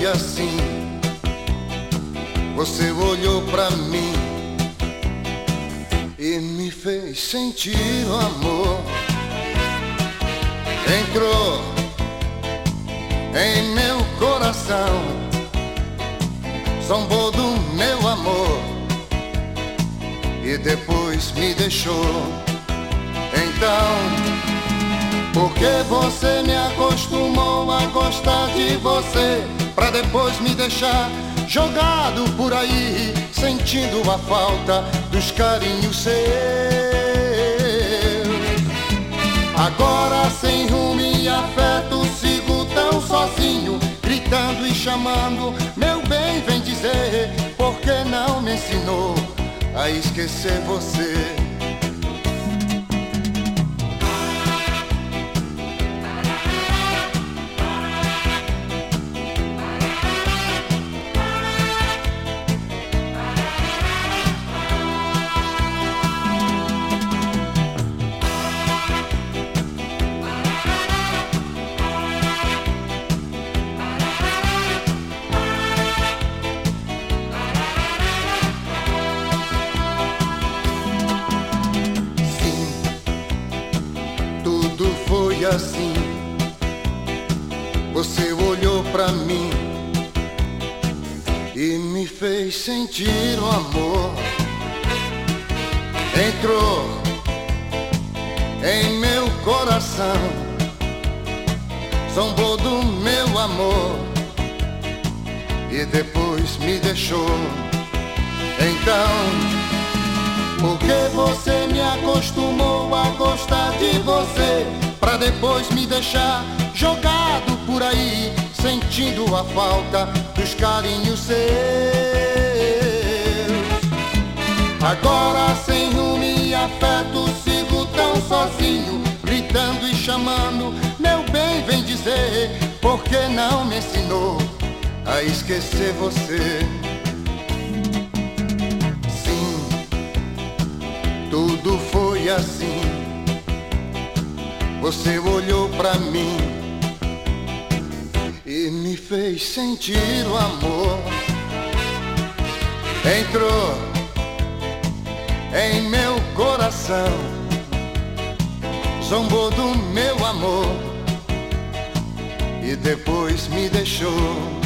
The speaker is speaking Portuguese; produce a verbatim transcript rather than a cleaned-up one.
assim. Você olhou pra mim e me fez sentir o amor. Entrou em meu coração, zombou do meu amor e depois me deixou. Então, por que você me acostumou a gostar de você, pra depois me deixar jogado por aí, sentindo a falta dos carinhos seus? Agora sem rumo e afeto sigo tão sozinho, gritando e chamando, meu bem vem dizer, por que não me ensinou a esquecer você? Tudo foi assim. Você olhou pra mim e me fez sentir o amor. Entrou em meu coração, zombou do meu amor e depois me deixou. Então, por que você me acostumou a gostar de você, pra depois me deixar jogado por aí, sentindo a falta dos carinhos seus? Agora sem rumo e afeto sigo tão sozinho, gritando e chamando, meu bem vem dizer, por que não me ensinou a esquecer você? Tudo foi assim. Você olhou pra mim e me fez sentir o amor. Entrou em meu coração, zombou do meu amor e depois me deixou.